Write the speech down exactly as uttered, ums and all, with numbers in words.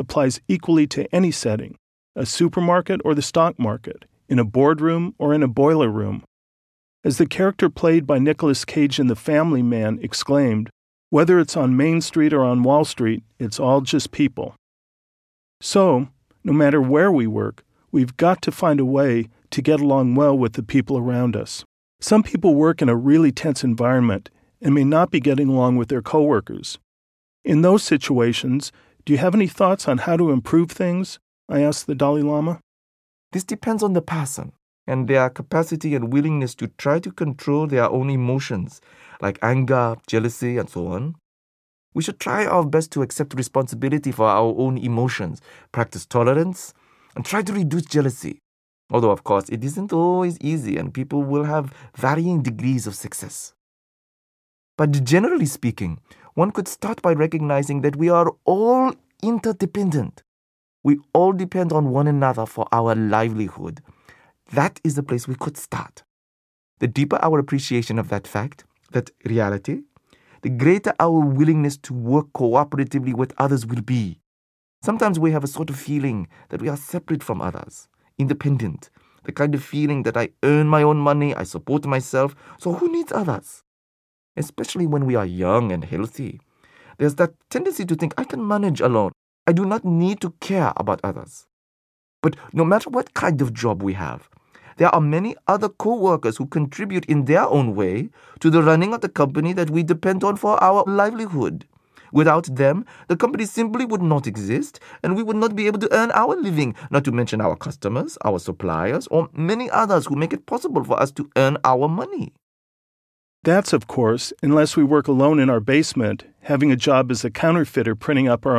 applies equally to any setting, a supermarket or the stock market, in a boardroom or in a boiler room. As the character played by Nicolas Cage in The Family Man exclaimed, "Whether it's on Main Street or on Wall Street, it's all just people." So, no matter where we work, we've got to find a way to get along well with the people around us. Some people work in a really tense environment and may not be getting along with their coworkers. In those situations, do you have any thoughts on how to improve things? I asked the Dalai Lama. This depends on the person and their capacity and willingness to try to control their own emotions, like anger, jealousy, and so on. We should try our best to accept responsibility for our own emotions, practice tolerance, and try to reduce jealousy. Although, of course, it isn't always easy and people will have varying degrees of success. But generally speaking, one could start by recognizing that we are all interdependent. We all depend on one another for our livelihood. That is the place we could start. The deeper our appreciation of that fact, that reality, the greater our willingness to work cooperatively with others will be. Sometimes we have a sort of feeling that we are separate from others, independent, the kind of feeling that I earn my own money, I support myself, so who needs others? Especially when we are young and healthy. There's that tendency to think I can manage alone. I do not need to care about others. But no matter what kind of job we have, there are many other co-workers who contribute in their own way to the running of the company that we depend on for our livelihood. Without them, the company simply would not exist, and we would not be able to earn our living, not to mention our customers, our suppliers, or many others who make it possible for us to earn our money. That's, of course, unless we work alone in our basement, having a job as a counterfeiter printing up our